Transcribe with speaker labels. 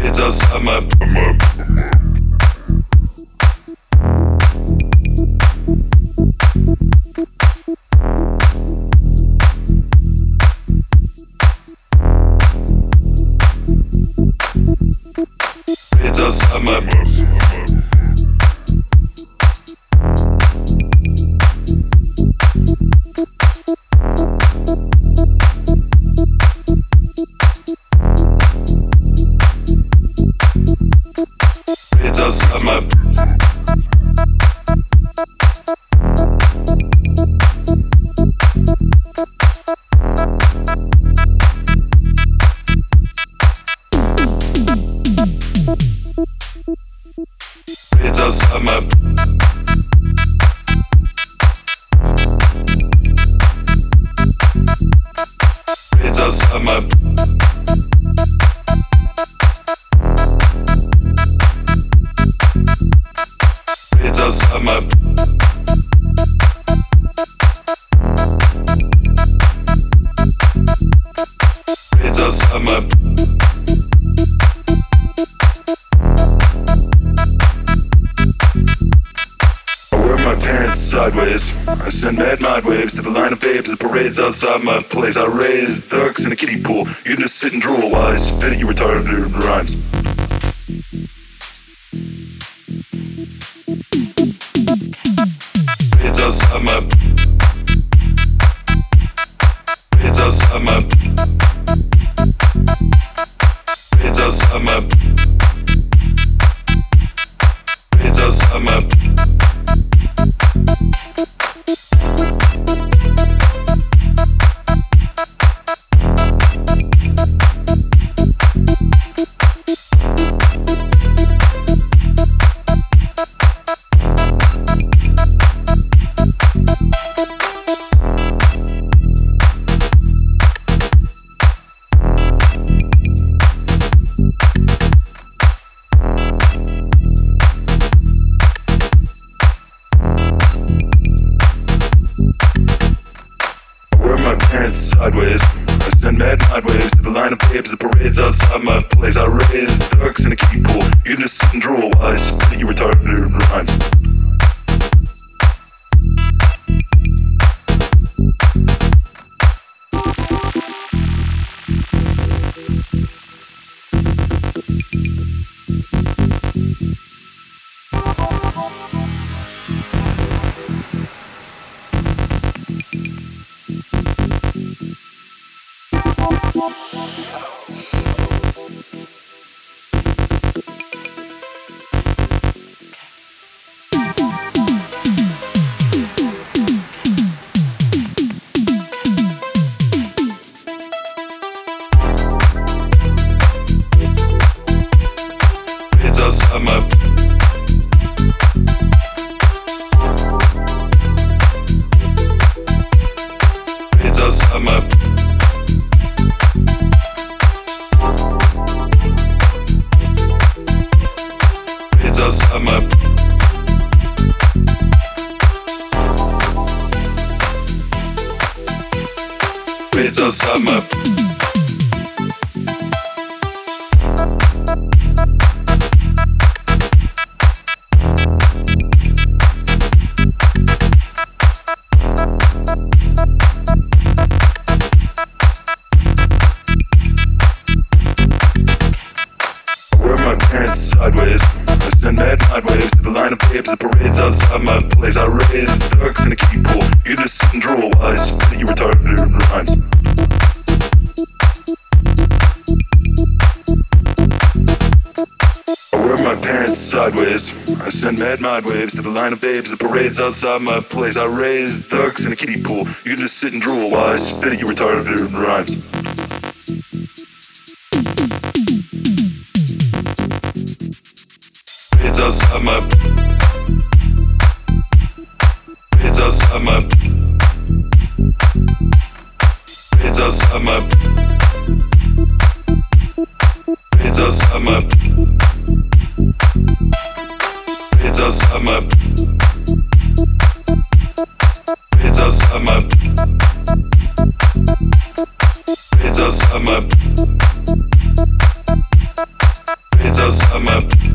Speaker 1: It's us, I'm up. It's us, I'm up. It's us, I'm up. It's us, I'm up. It's us, I'm up. It's us, I'm up. It's us, I'm up. Sideways, I send mad mind waves to the line of babes that parades outside my place. I raise ducks in a kiddie pool. You can just sit and drool while I spit at you retarded rhymes. It's us, I'm up. It's us, I'm up. It's us, I'm up. It's us, I'm up. Sideways, I send mad mind waves to the line of babes that parades outside my place. I raise ducks in a kiddie pool. You can just sit and drool while I spit at you retarded rhymes. It's us, I'm up. It's us, I'm up. It's us, I'm up. It's us, I'm up. Sideways, I send mad mind waves to the line of babes that parades outside my place. I raise ducks in a kiddie pool. You can just sit and drool while I spit at you retarded rhymes. I wear my pants sideways, I send mad mind waves to the line of babes that parades outside my place. I raise ducks in a kiddie pool. You can just sit and drool while I spit at you retarded rhymes. It's us, I'm up. It's us, I'm up. It's us, I'm up. It's us, I'm up. It's us, I'm up. It's us, I'm up. It's us, I'm up. outside my